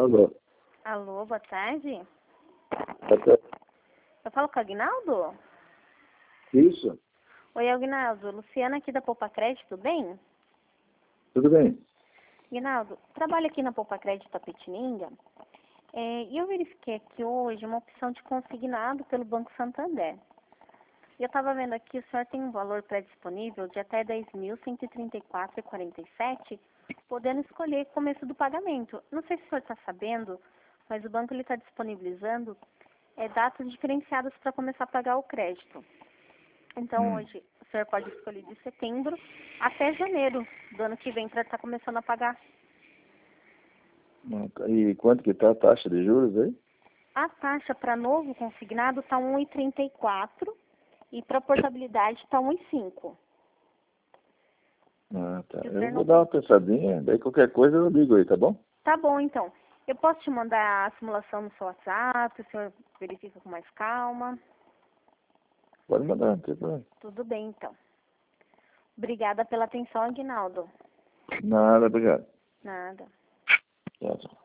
Alô. Alô, boa tarde. Boa tarde. Eu falo com o Aguinaldo? Isso? Oi, Aguinaldo. Luciana aqui da Poupa Crédito, tudo bem? Tudo bem? Aguinaldo, trabalho aqui na Poupa Crédito Tapetininga. E eu verifiquei aqui hoje uma opção de consignado pelo Banco Santander. E eu estava vendo aqui, o senhor tem um valor pré-disponível de até R$ 10.134,47, podendo escolher o começo do pagamento. Não sei se o senhor está sabendo, mas o banco está disponibilizando datas diferenciadas para começar a pagar o crédito. Então, hoje, o senhor pode escolher de setembro até janeiro do ano que vem para estar começando a pagar. E quanto que está a taxa de juros aí? A taxa para novo consignado está 1,34 e para portabilidade está 1,5. Ah, tá. E o Eu senhor vou não... dar uma pensadinha, daí qualquer coisa eu ligo aí, tá bom? Tá bom, então. Eu posso te mandar a simulação no seu WhatsApp, o senhor verifica com mais calma. Pode mandar, não tem problema. Tudo bem, então. Obrigada pela atenção, Aguinaldo. Nada, obrigado. Nada. Tchau, tchau.